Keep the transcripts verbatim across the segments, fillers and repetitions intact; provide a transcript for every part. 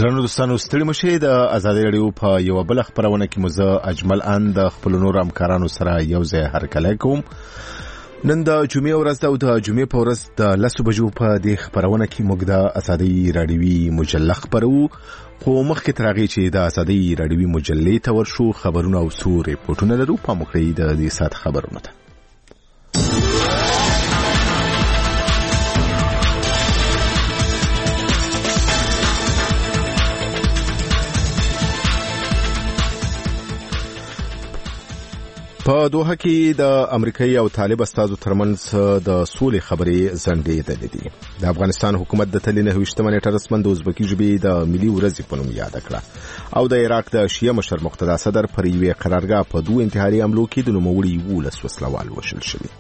درنو دوستانو ستړي مشه د ازادي رادیو په یو بل خبرونه کې مزه اجمل ان د خپل نور همکارانو سره یو ځای هرکلی کوم. نن د جمعې ورځ او د جمعې په ورځ د لسو بجو په دې خبرونه کې موږ د ازادي رادیوي مجله خبرو خو مخکې تر هغې چې د ازادي رادیوي مجلې ته ورشو خبرونه او څو ریپورټونه لرو په موږ د دې ساعت خبرونه ته. په دوحه کې د امریکایي او طالب استازو ترمنځ د سولې خبرې ځنډېدلې دي. د افغانستان حکومت د تلې نهه ویشتمه نیټه رسماً د ازبکي ژبې د ملي ورځې په نوم یاده کړه او د عراق د شیعه مشر مقتدا صدر پر یوې قرارګاه په دوه انتحاري حملو کې د نوموړي یولس وسلوال وژل شوي.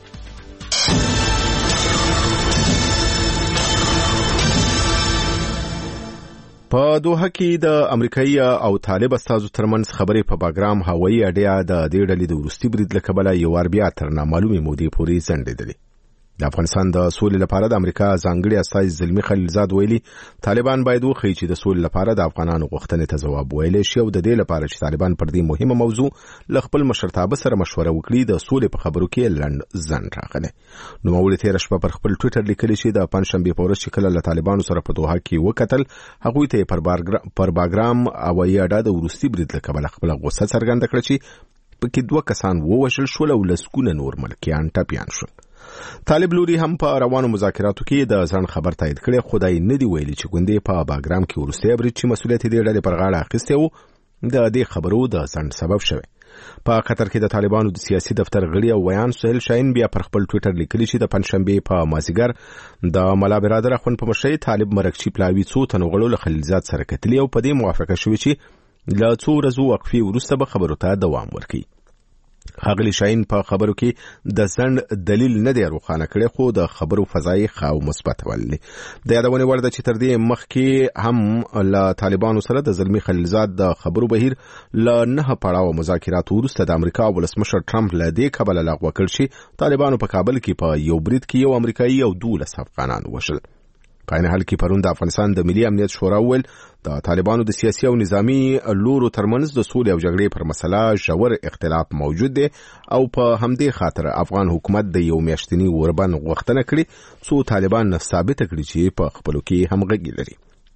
په دوحه کې د امریکایي او طالب استازو ترمنځ خبرې په باګرام هوایي اډې د دې ډلې د وروستي برید له کبله یو وار بیا تر نامعلومې مودې پورې ځنډېدلې. د افغانستان د سولې لپاره د امریکا ځانګړي استازي زلمي خلیلزاد ویلي طالبان باید وښیي چې د سولې لپاره د افغانانو غوښتنې ته ځواب ویلی شي او د دې لپاره چې طالبان پر دې مهمه موضوع له خپل مشرتابه سره مشوره وکړي د سولې په خبرو کې لنډ ځنډ راغلی. نوموړي تېره شپه پر خپل ټویټر لیکلي چې د پنجشنبې په ورځ چې کله له طالبانو سره په دوحه کې وکتل هغوی ته یې پر باګرام هوایي اډه د وروستي برید له کبله خپله غوسه څرګنده کړه چې پکې دوه کسان ووژل شول او لسګونه نور ملکیان ټپیان شول. طالب لوري هم په روانو مذاکراتو کې د ځان خبر تایید کړی خو دا یې نه دي ویلي چې ګوندې په باګرام کې وروستی برید چې مسؤلیت یې دې ډلې پر غاړه اخیستی و د دې خبرو د ځنډ سبب شوی. په قطر کې د طالبانو د سیاسي دفتر غړي او ویان سهیل شاهین بیا پر خپل ټویټر لیکلي چې د پنجشنبې په مازدیګر د ملا برادر اخوند په مشرۍ طالب مرکچي پلاوي څو تنو غړو له خلیلزاد سره کتلي او په دې موافقه شوې چې له څو ورځو وقفې وروسته به خبرو ته دوام ورکړي. ښاغلي شاهین په خبرو کې د ځنډ دلیل نه دی روښانه کړی خو د خبرو فضایي ښه او مثبت ولري. د یادونې وړ ده چې تر دې مخکې هم له طالبانو سره د زلمي خلیلزاد د خبرو بهیر له نهه پړاوه مذاکراتو وروسته د امریکا ولسمشر ټرمپ له دې کبله لغوه کړ چې طالبانو په کابل کې په یو برید کې یو امریکایي او دولس افغانان وژل. په عین حال کې پرون د افغانستان د ملي امنیت شورا وویل د طالبانو د سیاسي او نظامی لورو ترمنځ د سولې او جګړې پر مسله ژور اختلاف موجود دی او په همدې خاطر افغان حکومت د یو میاشتني اوربند غوښتنه کړې څو طالبان ثابته کړي چې په خپلو کې همغږي لري.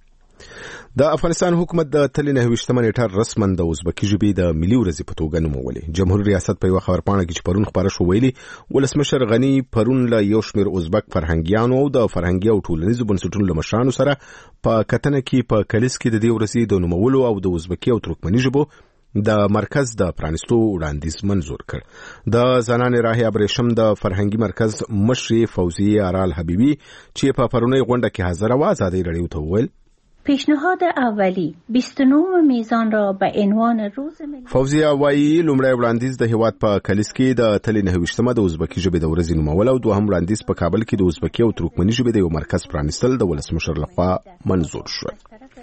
د افغانستان حکومت د تلې نهه ویشتمه نیټه رسماً د ازبکي ژبې د ملي ورځې په توګه نومولې. جمهوریت ریاست په یوه خبرپاڼه کې چې پرون خپاره شو ویلي ولسمشر غني پرون له یو شمېر ازبک فرهنګیانو او د فرهنګي او ټولنیزو بنسټونو له مشرانو سره په کتنه کې په کلیس کې د دې ورځې د نومولو او د ازبکي او ترکمني ژبو د مرکز د پرانیستو وړاندیز منظور کړ. د زنانې راهي ابریشم د فرهنګي مرکز مشرې فوزیه ارال حبیبي چې په پرونی غونډه کې حاضر و ازادي رادیو ته وویل پیشنهاد اولی بیست و نه میزان را به عنوان روز ملی فوزیه وایي لومړی وړاندیز د هیواد په کلیس کې د تلې نهه ویشتمه د ازبکي ژبې د ورځې نومول او دوهم وړاندیز په کابل کې د ازبکي او ترکمني ژبې د یو مرکز پرانیستل د ولسمشر لخوا منظور شول.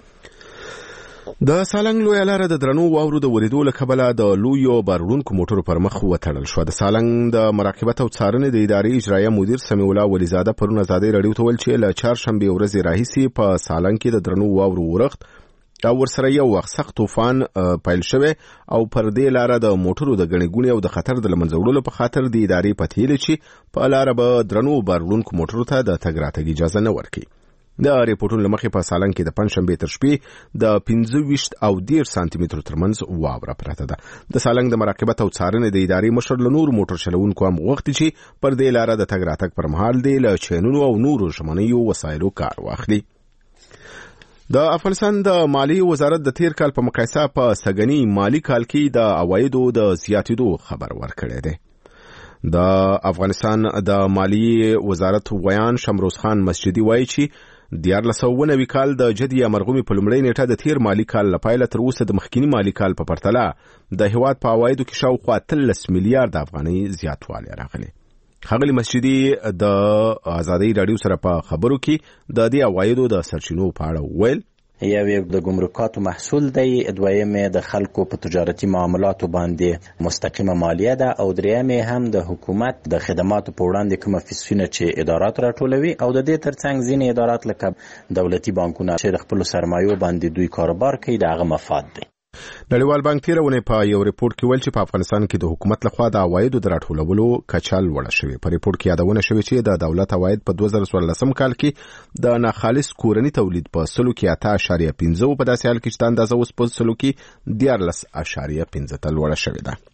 د سالنګ لویه لاره د درنو واورو د ورېدو له کبله د لویو بارونکو موټرو پر مخ وتړل شوه. د سالنګ د مراقبت او څارنې د ادارې اجرایه مدیر سمیع الله ولیزاده پرون ازادي رادیو ته ویل چې له چهارشنبې ورځې راهیسې په سالنګ کې د درنو واورو ورښت او ورسره یو وخت سخت طوفان پیل شوی او پر دې لاره د موټرو د ګڼې ګوڼې او د خطر د له منځه وړلو په خاطر د ادارې پتیلې چې په لاره به درنو بارونکو موټرو ته د تګ راتګ اجازه نه ورکوي. د ریپورټونو له مخې په سالنګ کې د پنجشنبې تر شپې د پنځه ویشت او دېرش سانتي مترو ترمنځ واوره پرته ده. د سالنګ د مراقبت او څارنې د ادارې مشر له نورو موټر چلوونکو هم غوښتي چې پر دې لاره د تګ راتګ پر مهال دی له چینونو او نورو ژمنیو وسایلو کار واخلي. د افغانستان د مالیې وزارت د تیر کال په مقایسه په سږني مالي کال کې د عوایدو د زیاتېدو خبر ورکړی دی. د افغانستان د مالیې وزارت ویان شمروز خان مسجدي وایي چې دیارلس سوه اووه نوي کال د جدي یا مرغومي په لومړۍ نیټه د تیر مالي کال له پیله تر اوسه د مخکینی مالي کال په پرتله د هیواد په عوایدو کې شاوخوا اتلس میلیارډ افغانۍ زیاتوالی راغلی. ښاغلي مسجدي د ازادي رادیو سره په خبرو کې د دې عوایدو د سرچینو په اړه وویل یو د ګمرکاتو محصول دی، دویم د خلکو په تجارتي معاملاتو باندې مستقیمه مالیه ده، او دریم هم د حکومت د خدماتو په وړاندې کومه فیسونه چې ادارات راټولوي، او د دې ترڅنګ ځینې ادارات لکه دولتي بانکونه چې د خپلو سرمایو باندې دوی کاروبار کوي د هغه مفاد دی. نړیوال بانک تیر ونې په یو ریپورت کې ویل چې په افغانستان کې د حکومت لخوا د عوایدو د راټولولو کچه لوړه شوې. په ریپورت کې یادونه شوې چې د دولت عواید په دوه زره څوارلسم کال کې د ناخالص کورني تولید په سلو کې اته اعشاریه پنځه په داسې حال کې چې اندازه اوس په سلو کې دیارلس اعشاریه پنځه ته لوړه شوې ده.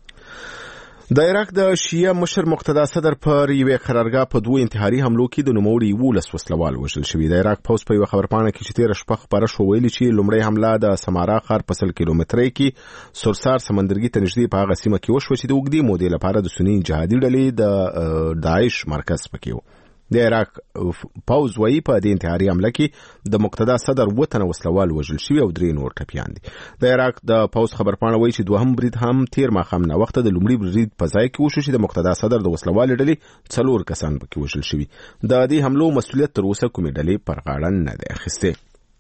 د عراق د شیعه مشر مقتدا صدر پر یوې قرارګاه په دوه انتحاري حملو کې د نوموړي یولس وسلوال وژل شوي. د عراق پوځ په یوه خبرپاڼه کې چې تېره شپه خپره شوه ویلي چې لومړی حمله د سمارا ښار په سل کیلومترۍ کې سرسار سمندرګي ته نږدې په هغه سیمه کې وشوه چې د اوږدې مودې لپاره د سني جهادي ډلې د داعش مرکز پکې و. د عراق پوځ وايي په دې انتحاري حمله کې د مقتدا صدر اووه تنه وسلوال وژل شوي او درې نور ټپیان دي. د عراق د پوځ خبرپاڼه وايي چې دوهم برید هم تیر ماښام ناوخته د لومړي برید په ځای کې وشو چې د مقتدا صدر د وسلوالې ډلې څلور کسان پکې وژل شوي. د دې حملو مسؤلیت تر اوسه کومې ډلې پر غاړه نه دی اخیستی.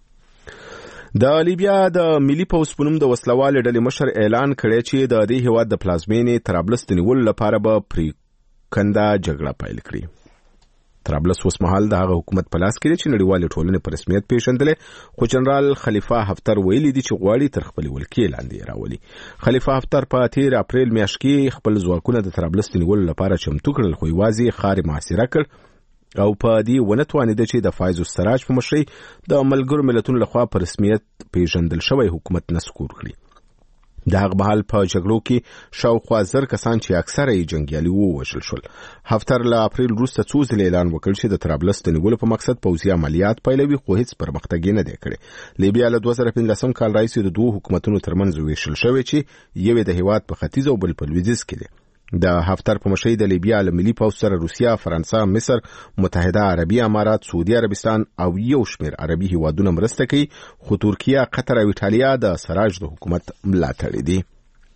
د لیبیا د ملي پوځ په نوم د وسلوالې ډلې مشر اعلان کړی چې د دې هېواد د پلازمینې طرابلس د نیولو لپاره به پریکنده جګړه پیل کړي. طرابلس اوس مهال د هغه حکومت په لاس کې دی چې نړیوالې ټولنې په رسمیت پیژندلې، خو جنرال خلیفه حفتر ویلي دي چې غواړي تر خپلې ولکې لاندې راولي. خلیفه حفتر په تیر اپریل میاشت کې خپل ځواکونه د طرابلس د نیولو لپاره چمتو کړل، خو یوازې ښار محاصره کړ او په دې ونه توانېده چې د فایز السراج په مشرۍ د ملګرو ملتونو لخوا په رسمیت پیژندل شوی حکومت نسکور کړي. د هغه مهال په جګړو کې شاوخوا زر کسان چې اکثره یې جنګیالي ووژل شول. حفتر له اپریل وروسته څو ځلې اعلان وکړ چې د طرابلس د نیولو په مقصد پوځي عملیات پیلوي، خو هیڅ پرمختګ یې نه دی کړی. لیبیا له دوه زره پنځلسم کال راهیسې د دوو حکومتونو ترمنځ ویشل شوی چې یو د هېواد په ختیځ او بل په لویدیځ کې دی. د حفتر په مشرۍ د لیبیا له ملي پوځ سره روسیه، فرانسه، مصر، متحده عربي امارات، سعودي عربستان او یو شمېر عربي هېوادونه مرسته کوي، خو ترکیه، قطر او ایټالیا د سراج د حکومت ملاتړي دي.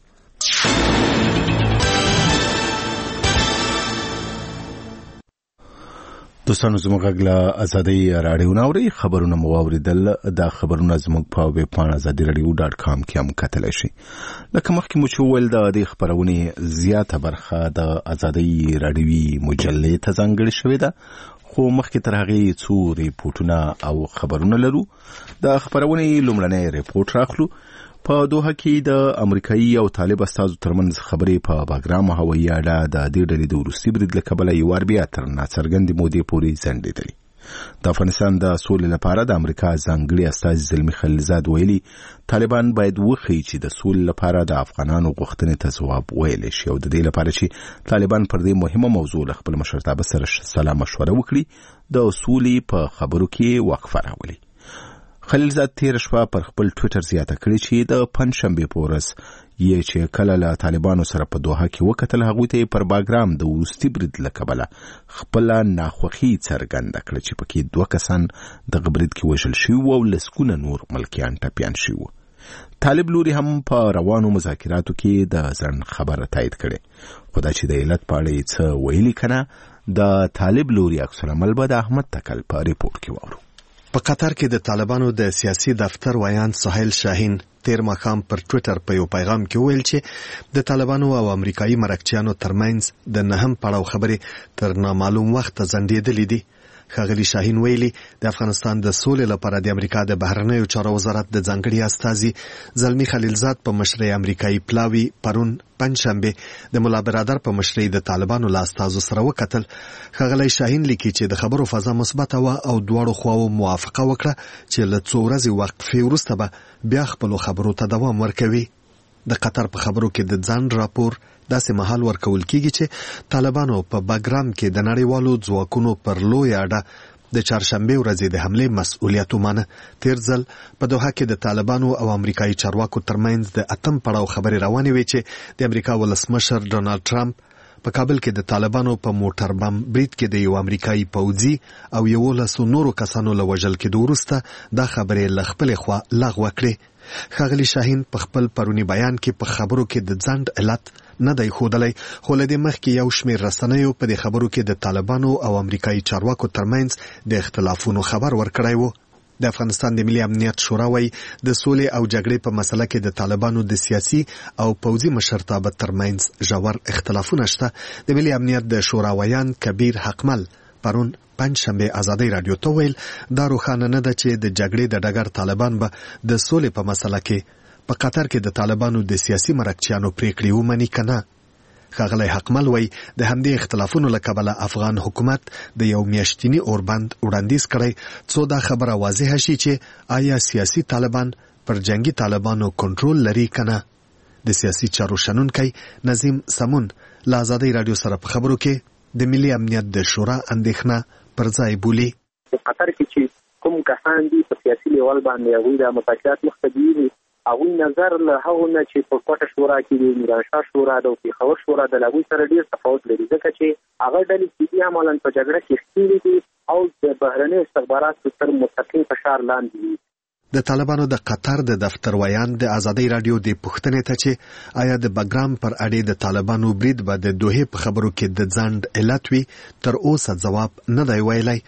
دوستانو زموږ غږ له ازادۍ راډیو نه اورئ. خبرونه مو واورېدل. دا خبرونه زموږ په ویب پاڼه ازادي راډیو ډاټ کام کې هم کتلی شئ. لکه مخکې مو چې وویل د دې خپرونې زیاته برخه د ازادۍ راډیوي مجلې ته ځانګړې شوې ده، خو مخکې تر هغې څو ریپورټونه او خبرونه لرو. د خپرونې لومړنی ریپورټ راخلو. په دوحه کې د امریکایي او طالب استازو ترمنځ خبرې په باګرام هوایي اډه د دې ډلې د وروستي برید له کبله یو وار بیا تر ناڅرګندې مودې پورې ځنډېدلې. د افغانستان د سولې لپاره د امریکا ځانګړي استازي زلمي خلیلزاد ویلي طالبان باید وښیي چې د سولې لپاره د افغانانو غوښتنې ته ځواب ویلی شي، او د دې لپاره چې طالبان پر دې مهمه موضوع له خپل مشرتابه سره سلا مشوره وکړي، د سولې په خبرو کې وقفه راولي. خلیلزاد تېره شپه پر خپل ټویټر زیاته کړې چې د پنجشنبې په ورځ یې چې کله له طالبانو سره په دوحه کې وکتل، هغوی ته یې پر باګرام د وروستي برید له کبله خپله ناخوښي څرګنده کړه چې پکې دوه کسان دغه برید کې وژل شوي وو او لسګونه نور ملکیان ټپیان شوي وو. طالب لوري هم په روانو مذاکراتو کې د ځنډ خبره تایید کړې، خو دا چې د علت په اړه یې څه ویلي که نه، د طالب لوري عکس العمل به د احمد تکل په ریپورټ کې واورو. په قطر کې د طالبانو د سیاسي دفتر ویان سهیل شاهین تیر ماښام پر ټویټر په یو پیغام کې ویل چې د طالبانو او امریکایي مرکچیانو ترمنځ د نهم پړاو خبرې تر نامعلوم وخت ځنډېدلې دي. ښاغلي شاهین ویلي د افغانستان د سولې لپاره د امریکا د بهرنیو چارو وزارت د ځانګړي استازي زلمي خلیلزاد په مشرۍ امریکایي پلاوي پرون پنجشنبه د ملا برادر په مشرۍ د طالبانو له استازو سره وکتل. ښاغلی شاهین لیکي چې د خبرو فضا مثبته وه او دواړو خواو موافقه وکړه چې له څو ورځې وقفې وروسته به بیا خپلو خبرو ته دوام ورکوي. د قطر په خبرو کې د ځنډ راپور داسې مهال ورکول کیږي چې طالبانو په باګرام کې د نړیوالو ځواکونو پر لوی اډه د چهارشنبې ورځې د حملې مسؤلیت ومانه. تیر ځل په دوحه کې د طالبانو او امریکایي چارواکو ترمنځ د اتم پړاو خبرې روانې وې چې د امریکا ولسمشر ډونالد ټرمپ په کابل کې د طالبانو په موټر بم برید کې د یو امریکایي پوځي او یولسو نورو کسانو له وژل کېدو وروسته دا خبرې له خپلې خوا لغوه کړې. ښاغلي شاهین په خپل پرونی بیان کې په خبرو کې د ځنډ علت نه دی ښودلی، خو له دې مخکې یو شمېر رسنیو په دې خبرو کې د طالبانو او امریکایي چارواکو ترمنځ د اختلافونو خبر ورکړی و. د افغانستان د ملي امنیت شورا وايي د سولې او جګړې په مسله کې د طالبانو د سیاسي او پوځي مشرتابه ترمنځ ژور اختلافونه شته. د ملي امنیت د شورا ویان کبیر حقمل پرون پنځشنبه ازادي رادیو ته ویل دا روښانه نه ده چې د جګړې د ډګر طالبان به د سولې په مسله کې په قطر کې د طالبانو د سیاسي مرکچیانو پریکړې ومني کنه. ښاغلی حقمل وایي د همدې اختلافونو له کبله افغان حکومت د یو میاشتني اوربند وړاندیز کړی څو دا خبره واضحه شي چې آیا سیاسي طالبان پر جنگي طالبانو کنټرول لري کنه. د سیاسي چارو شنونکی نظیم سمون له ازادي رادیو سره په خبرو کې د ملي امنیت د شورا اندېښنه پر ځای بولي. په قطر کې چې کوم کسان دي په سیاسي لیول باندې هغوی د مذاکرات مخته دي، هغوی نظر له هغو نه چې په کوټه شورا کې د میرانشاه شورا د پېښور شورا د هغوی سره ډېر تفاوت لري، ځکه چې هغه ډلې چې دي عملاً په جګړه کې ښکېلې دي او د بهرنیو استخباراتو تر مستقیم فشار لاندې دي. د طالبانو د قطر د دفتر ویان د ازادي رادیو د پوښتنې ته چې آیا د بګرام پر اړې د طالبانو برید به د دوحې په خبرو کې د ځنډ علت وي تر اوسه ځواب نه دی ویلی.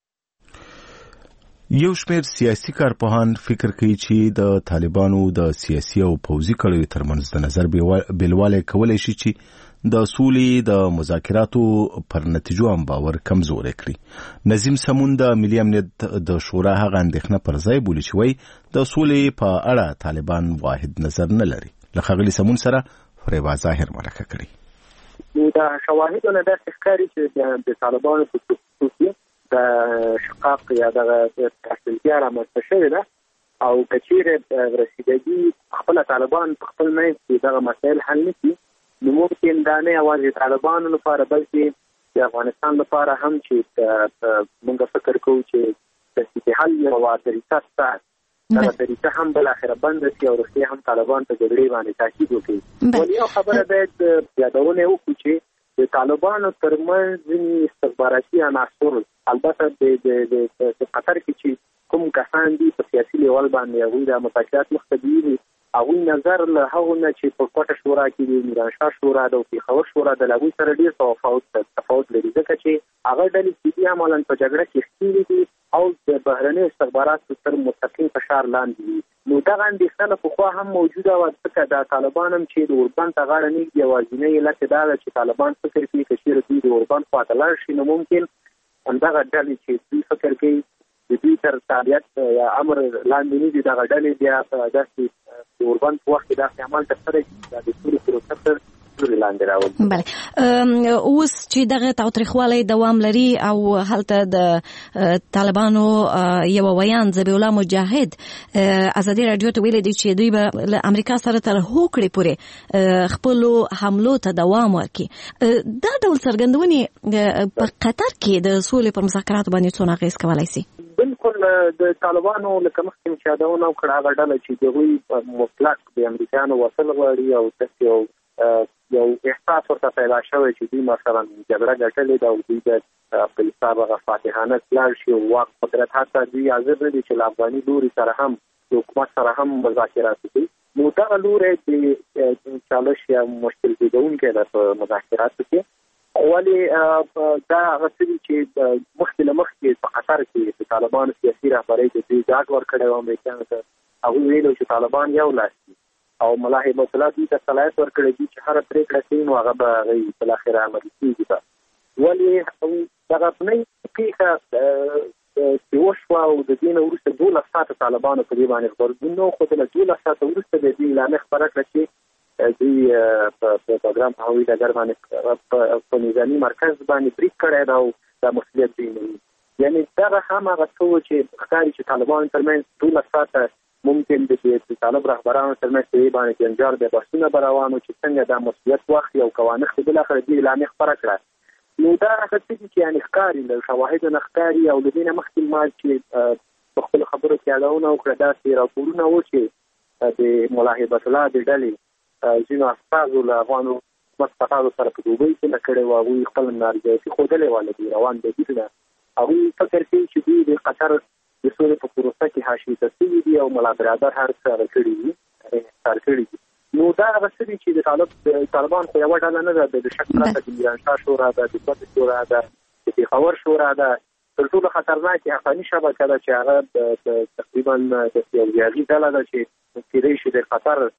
یو شمېر سیاسي کارپوهان فکر کوي چې د طالبانو د سیاسي او پوځي کړیو ترمنځ د نظر بیلوالی کولی شي چې د سولې د مذاکراتو پر نتیجو هم باور کمزوری کړي. نظیم سمون د ملي امنیت د شورا هغه اندېښنه پر ځای بولي چې وایي د سولې په اړه طالبان واحد نظر نه لري. له ښاغلي سمون سره فریبا ظاهر مرکه کړې. د شواهدو نه داسې ښکاري چې د طالبانو په خصوصي د شقاق یا د تحصیلتیا رامنځته شوې ده او که چیرې رسیدګي خپله طالبان په خپل منځ کې دغه مسایل حل نه کړي، نو ممکن دا نه یوازې طالبانو لپاره بلکې د افغانستان لپاره هم چې موږ فکر کوو چې د صحیح حل یوه طریقه شته، دغه طریقه هم بالاخره بنده شي او رښتیا هم طالبان په جګړې باندې تاکید وکړي. ولې یو خبره باید یادونه وکړو چې د طالبانو ترمنځ ځینې استخباراتي عناصر البته د قطر کې چې کوم کسان دي په سیاسي لیول باندې هغوی د مذاکرات مخته دي، هغوی نظر له هغو نه چې په کوټه شورا کې د میرانشاه شورا د پېښور شورا د هغوی سره ډېر تفاوت تفاوت لري، ځکه چې هغه ډلې چې دي عملاً په جګړه کې ښکېلې دي او د بهرنیو استخباراتو تر مستقیم فشار لاندې دي. نو دغه اندېښنه پخوا هم موجوده وه، ځکه د طالبان هم چې د اوربند ته غاړه نږدي یوازینۍ علت دا ده چې طالبان فکر کوي که چېرې دوی د اوربند خواته لاړ شي نو ممکن همدغه ډلې چې دوی فکر کوي د دوی تر تابعیت یا امر لاندې نه دي، دغه ډلې بیا په داسې د اوربند په وخت کې داسې عمل ترسره کړي دا د سولې پروسه تر بله. اوس چې دغه تاوتریخوالی دوام لري او هلته د طالبانو یو ویان ذبیح الله مجاهد ازادي رادیو ته ویلي دي چې دوی به له امریکا سره تر هوکړې پورې خپلو حملو ته دوام ورکړي. دا ډول څرګندونې په قطر کې د سولې پر مذاکراتو باندې څونه اغېز کولی شي؟ بالکل د طالبانو لکه مخکې مې چې یادونه وکړه هغه ډله چې د هغوی مطلق د امریکایانو وصل غواړي او داسې یو یو احساس ورته پیدا شوی چې دوی مثلا جګړه ګټلې ده او دوی د په حساب هغه فاتحانه لاړ شي او واک قدرت حتی دوی حاضر نه دي چې له افغاني لوري سره هم د حکومت سره هم مذاکرات وکړي. نو دغه لوری د چالش یا مشکل کېدونکی ده په مذاکراتو کې، ولې دا هغه څه دي چې مخکې له مخکې په قطر کې د طالبانو سیاسي رهبرۍ د دوی ډاډ ورکړی و امریکایانو ته، هغوی ویلي چې طالبان یو لاس دي او ملا هیبت الله دوی ته صلاحیت ورکړی دي چې هره پرېکړه کوي نو هغه به هغوی بالاخره عملي کېږي به. ولې دغه افغانۍ پېښه چې وشوه او د دې نه وروسته دولس ساعته طالبانو په دې باندې غبرګون نه وښودله، دولس ساعته وروسته د دې اعلامیه خپره کړه چې دوی په بګرام په هوایي ډګر باندې په نظامي مرکز باندې برید کړی ده او دا مسؤلیت دوی نه وي. یعنې دغه هم هغه څه و چې ښکاري چې طالبانو ترمنځ دولس ساعته ممکن د طالب رهبرانو ترمنځ په دې باندې جنجال د بحثونه به روان و چې څنګه دا مسؤلیت واخلي او کوانښت یې بالاخره دې اعلامیه خپره کړه. نو دا هغه څه دي چې یعنې ښکاري له شواهدو نه ښکاري او له دې نه مخکې ما چې په خپلو خبرو کې یادونه وکړه داسې راپورونه وو چې د ملا هیبت الله د ډلې ځینو استازو له افغانو حکومت څخه سره په دوبۍ کې نه کړی و، هغوی خپل نارضایتي ښودلې وه له دې روان بهیر نه. هغوی فکر کوي چې دوی د قطر د سولې په پروسه کې حاشیې ته شوي دي او ملا برادر هر څه هغه کړي دي انحصار کړي دي. نو دا هغه څه دي چې د طالب طالبان خو یوه ډله نه ده، د شک پرته د میرانشاه شورا ده، د کوټې شورا ده، د پېښور شورا ده، تر ټولو خطرناکه حقاني شبکه ده چې هغه د تقریبا د سیاسي ډله ده چې کېدای شي د خطر